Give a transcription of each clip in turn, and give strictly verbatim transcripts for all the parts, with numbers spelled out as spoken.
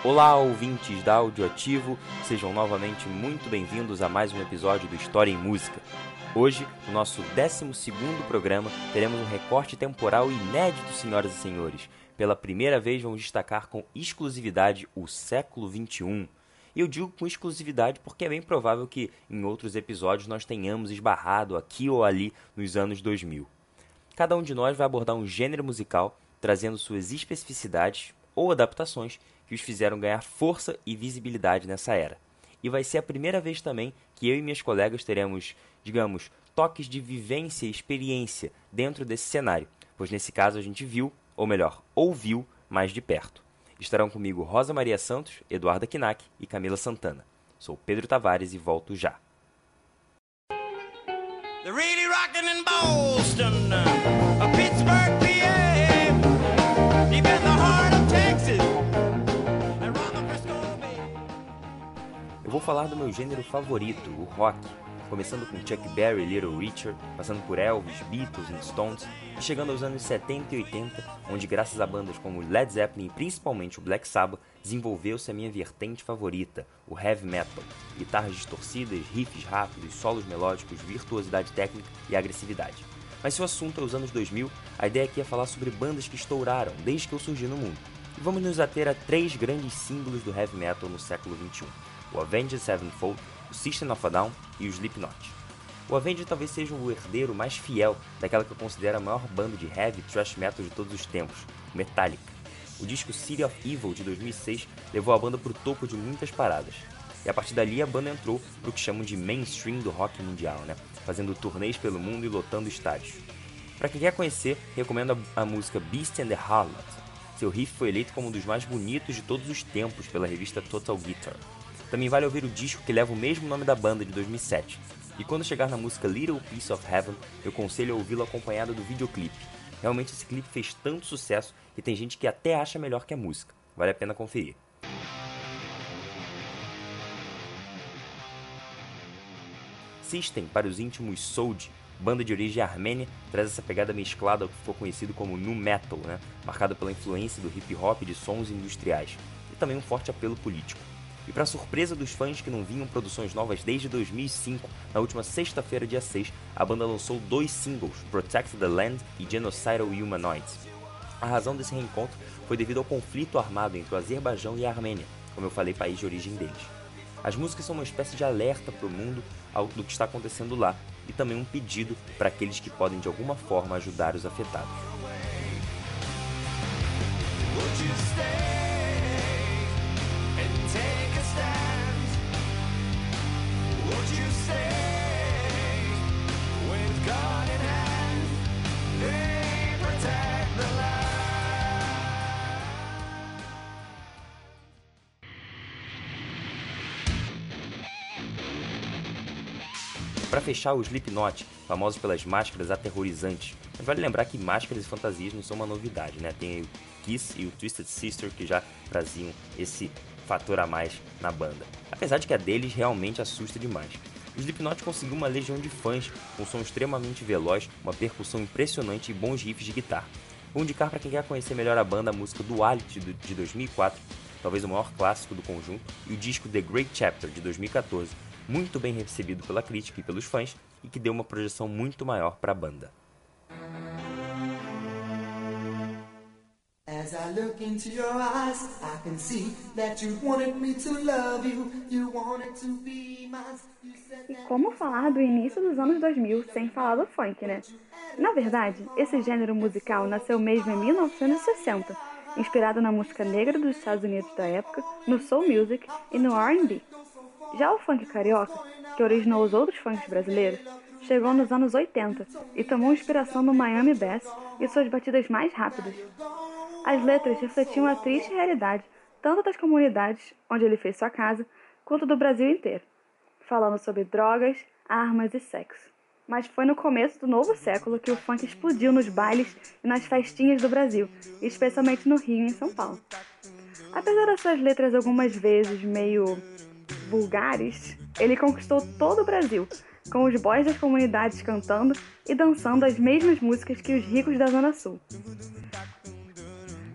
Olá, ouvintes da Audioativo, sejam novamente muito bem-vindos a mais um episódio do História em Música. Hoje, no nosso décimo segundo programa, teremos um recorte temporal inédito, senhoras e senhores. Pela primeira vez vamos destacar com exclusividade o século vinte e um. E eu digo com exclusividade porque é bem provável que em outros episódios nós tenhamos esbarrado aqui ou ali nos anos dois mil. Cada um de nós vai abordar um gênero musical, trazendo suas especificidades ou adaptações que os fizeram ganhar força e visibilidade nessa era. E vai ser a primeira vez também que eu e minhas colegas teremos, digamos, toques de vivência e experiência dentro desse cenário, pois nesse caso a gente viu, ou melhor, ouviu mais de perto. Estarão comigo Rosa Maria Santos, Eduarda Knack e Camila Santana. Sou Pedro Tavares e volto já. They're really rockin' in Boston, uh, Pittsburgh, P A, deep in the heart of Texas, and round the Frisco Bay. Eu vou falar do meu gênero favorito, o rock, começando com Chuck Berry e Little Richard, passando por Elvis, Beatles e Stones, e chegando aos anos setenta e oitenta, onde graças a bandas como Led Zeppelin e principalmente o Black Sabbath, desenvolveu-se a minha vertente favorita, o heavy metal. Guitarras distorcidas, riffs rápidos, solos melódicos, virtuosidade técnica e agressividade. Mas se o assunto é os anos dois mil, a ideia aqui é falar sobre bandas que estouraram desde que eu surgi no mundo. E vamos nos ater a três grandes símbolos do heavy metal no século vinte e um, o Avenged Sevenfold, o System of a Down e o Slipknot. O Avenged talvez seja o herdeiro mais fiel daquela que eu considero a maior banda de heavy thrash metal de todos os tempos, Metallica. O disco City of Evil de dois mil e seis levou a banda para o topo de muitas paradas. E a partir dali a banda entrou para o que chamam de mainstream do rock mundial, né? Fazendo turnês pelo mundo e lotando estádios. Para quem quer conhecer, recomendo a, a música Beast and the Harlot. Seu riff foi eleito como um dos mais bonitos de todos os tempos pela revista Total Guitar. Também vale ouvir o disco que leva o mesmo nome da banda de dois mil e sete. E quando chegar na música Little Piece of Heaven, eu aconselho a ouvi-lo acompanhado do videoclipe. Realmente esse clipe fez tanto sucesso que tem gente que até acha melhor que a música. Vale a pena conferir. System, para os íntimos Soulja, banda de origem armênia, traz essa pegada mesclada ao que ficou conhecido como nu metal, né? Marcado pela influência do hip hop e de sons industriais, e também um forte apelo político. E para surpresa dos fãs que não vinham produções novas desde dois mil e cinco, na última sexta-feira, dia seis, a banda lançou dois singles, Protect the Land e Genocidal Humanoids. A razão desse reencontro foi devido ao conflito armado entre o Azerbaijão e a Armênia, como eu falei, país de origem deles. As músicas são uma espécie de alerta para o mundo do que está acontecendo lá, e também um pedido para aqueles que podem de alguma forma ajudar os afetados. Para fechar, o Slipknot, famoso pelas máscaras aterrorizantes. Mas vale lembrar que máscaras e fantasias não são uma novidade, né? Tem o Kiss e o Twisted Sister que já traziam esse fator a mais na banda. Apesar de que a deles realmente assusta demais. O Slipknot conseguiu uma legião de fãs com um som extremamente veloz, uma percussão impressionante e bons riffs de guitarra. Vou indicar para quem quer conhecer melhor a banda a música Duality de dois mil e quatro, talvez o maior clássico do conjunto, e o disco The Great Chapter de dois mil e quatorze, muito bem recebido pela crítica e pelos fãs, e que deu uma projeção muito maior para a banda. As I look into your eyes, I can see that you wanted me to love you, you wanted to be mine. E como falar do início dos anos dois mil sem falar do funk, né? Na verdade, esse gênero musical nasceu mesmo em mil novecentos e sessenta, inspirado na música negra dos Estados Unidos da época, no soul music e no R and B. Já o funk carioca, que originou os outros funks brasileiros, chegou nos anos oitenta e tomou inspiração no Miami Bass e suas batidas mais rápidas. As letras refletiam a triste realidade tanto das comunidades onde ele fez sua casa, quanto do Brasil inteiro, falando sobre drogas, armas e sexo. Mas foi no começo do novo século que o funk explodiu nos bailes e nas festinhas do Brasil, especialmente no Rio e em São Paulo. Apesar das suas letras algumas vezes meio vulgares, ele conquistou todo o Brasil, com os boys das comunidades cantando e dançando as mesmas músicas que os ricos da Zona Sul.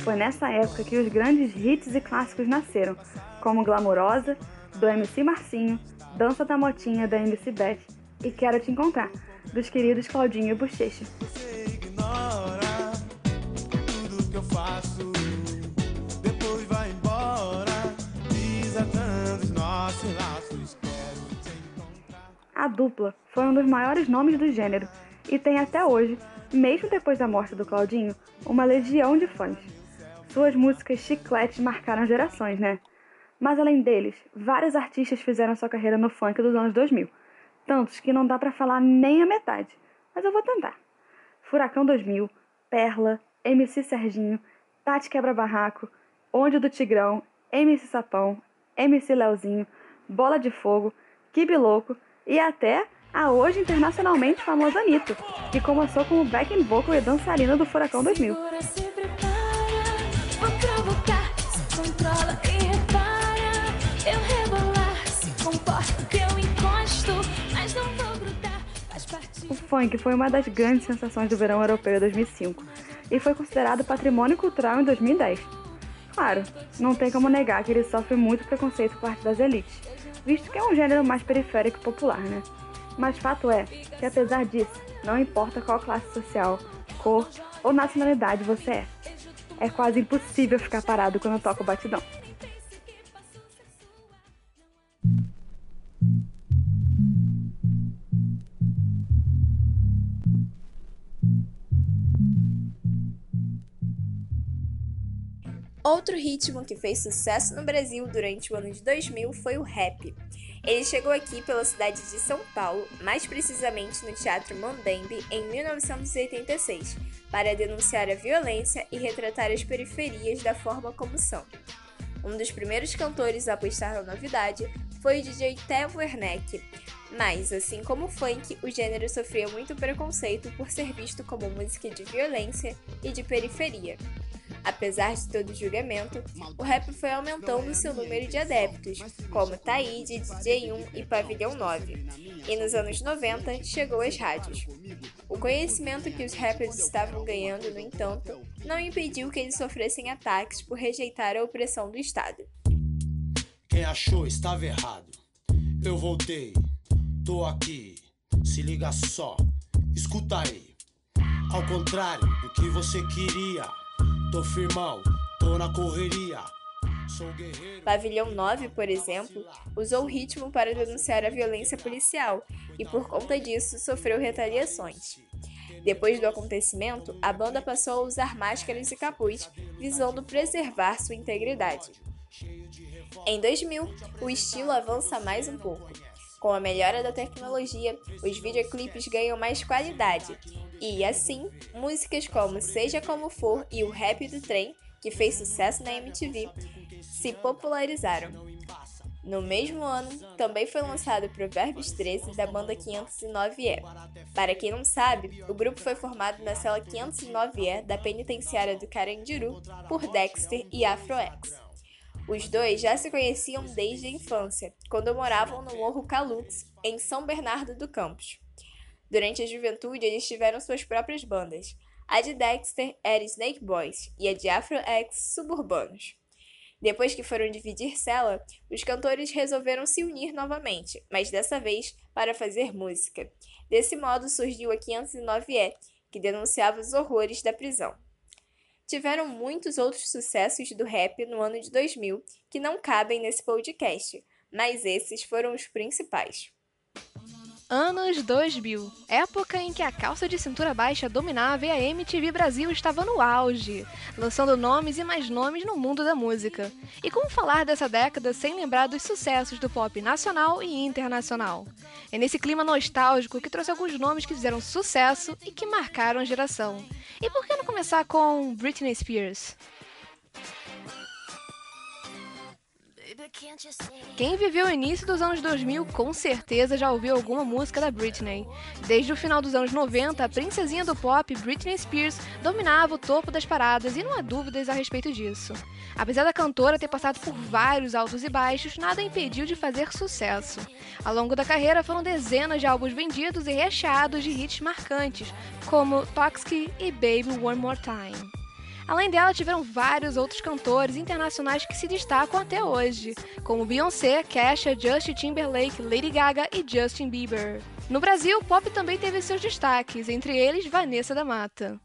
Foi nessa época que os grandes hits e clássicos nasceram, como Glamourosa, do M C Marcinho, Dança da Motinha, da M C Beth e Quero Te Encontrar, dos queridos Claudinho e Bochecha. Você ignora tudo que eu faço, depois vai embora, desatando os nossos laços. Quero te encontrar. A dupla foi um dos maiores nomes do gênero e tem até hoje, mesmo depois da morte do Claudinho, uma legião de fãs. Suas músicas chicletes marcaram gerações, né? Mas além deles, vários artistas fizeram sua carreira no funk dos anos dois mil. Tantos que não dá pra falar nem a metade, mas eu vou tentar. Furacão dois mil, Perla, M C Serginho, Tati Quebra-Barraco, Onde do Tigrão, M C Sapão, M C Leozinho, Bola de Fogo, Kibe Louco e até a hoje internacionalmente famosa Anitta, que começou como backing vocal e dançarina do Furacão dois mil. Se prepara, vou provocar, se controla e repara. Eu rebolar, se comporta que eu encosto, mas não vou grudar, faz parte. O funk foi uma das grandes sensações do verão europeu em dois mil e cinco e foi considerado patrimônio cultural em dois mil e dez. Claro, não tem como negar que ele sofre muito preconceito por parte das elites, visto que é um gênero mais periférico e popular, né? Mas fato é que, apesar disso, não importa qual classe social, cor ou nacionalidade você é. É quase impossível ficar parado quando toca o batidão. Outro ritmo que fez sucesso no Brasil durante o ano de dois mil foi o rap. Ele chegou aqui pela cidade de São Paulo, mais precisamente no Teatro Mambembe, em mil novecentos e oitenta e seis, para denunciar a violência e retratar as periferias da forma como são. Um dos primeiros cantores a apostar na novidade foi o D J Theo Werneck, mas, assim como o funk, o gênero sofria muito preconceito por ser visto como música de violência e de periferia. Apesar de todo o julgamento, o rap foi aumentando seu número de adeptos, como Taíde, D J um e Pavilhão nove, e nos anos noventa chegou às rádios. O conhecimento que os rappers estavam ganhando, no entanto, não impediu que eles sofressem ataques por rejeitar a opressão do Estado. Quem achou estava errado. Eu voltei, tô aqui, se liga só, escuta aí. Ao contrário do que você queria, tô firmão, tô na correria, sou guerreiro. Pavilhão nove, por exemplo, usou o ritmo para denunciar a violência policial e, por conta disso, sofreu retaliações. Depois do acontecimento, a banda passou a usar máscaras e capuz, visando preservar sua integridade. Em dois mil, o estilo avança mais um pouco. Com a melhora da tecnologia, os videoclipes ganham mais qualidade e, assim, músicas como Seja Como For e o Rap do Trem, que fez sucesso na M T V, se popularizaram. No mesmo ano, também foi lançado Provérbios treze, da banda quinhentos e nove E. Para quem não sabe, o grupo foi formado na cela quinhentos e nove E da penitenciária do Carandiru por Dexter e Afro X. Os dois já se conheciam desde a infância, quando moravam no Morro Calux, em São Bernardo do Campos. Durante a juventude, eles tiveram suas próprias bandas. A de Dexter era Snake Boys e a de Afro X, Suburbanos. Depois que foram dividir cela, os cantores resolveram se unir novamente, mas dessa vez para fazer música. Desse modo surgiu a quinhentos e nove E, que denunciava os horrores da prisão. Tiveram muitos outros sucessos do rap no ano de dois mil que não cabem nesse podcast, mas esses foram os principais. Anos dois mil, época em que a calça de cintura baixa dominava e a M T V Brasil estava no auge, lançando nomes e mais nomes no mundo da música. E como falar dessa década sem lembrar dos sucessos do pop nacional e internacional? É nesse clima nostálgico que trouxe alguns nomes que fizeram sucesso e que marcaram a geração. E por que não começar com Britney Spears? Quem viveu o início dos anos dois mil com certeza já ouviu alguma música da Britney. Desde o final dos anos noventa, a princesinha do pop, Britney Spears, dominava o topo das paradas e não há dúvidas a respeito disso. Apesar da cantora ter passado por vários altos e baixos, nada a impediu de fazer sucesso. Ao longo da carreira foram dezenas de álbuns vendidos e recheados de hits marcantes, como Toxic e Baby One More Time. Além dela, tiveram vários outros cantores internacionais que se destacam até hoje, como Beyoncé, Kesha, Justin Timberlake, Lady Gaga e Justin Bieber. No Brasil, o pop também teve seus destaques, entre eles Vanessa da Mata.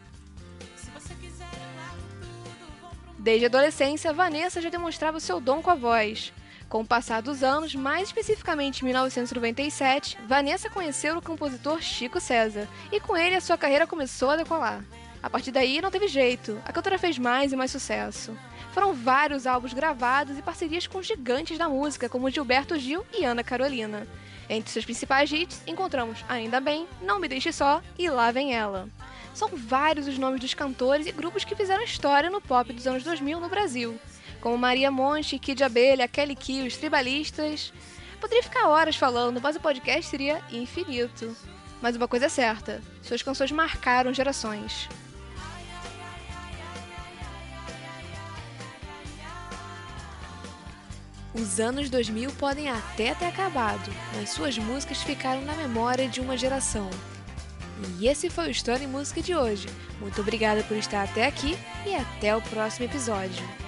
Desde a adolescência, Vanessa já demonstrava seu dom com a voz. Com o passar dos anos, mais especificamente em mil novecentos e noventa e sete, Vanessa conheceu o compositor Chico César, e com ele a sua carreira começou a decolar. A partir daí, não teve jeito, a cantora fez mais e mais sucesso. Foram vários álbuns gravados e parcerias com gigantes da música, como Gilberto Gil e Ana Carolina. Entre seus principais hits, encontramos Ainda Bem, Não Me Deixe Só e Lá Vem Ela. São vários os nomes dos cantores e grupos que fizeram história no pop dos anos dois mil no Brasil, como Maria Monte, Kid Abelha, Kelly Key, os Tribalistas. Poderia ficar horas falando, mas o podcast seria infinito. Mas uma coisa é certa, suas canções marcaram gerações. Os anos dois mil podem até ter acabado, mas suas músicas ficaram na memória de uma geração. E esse foi o História em Música de hoje. Muito obrigada por estar até aqui e até o próximo episódio.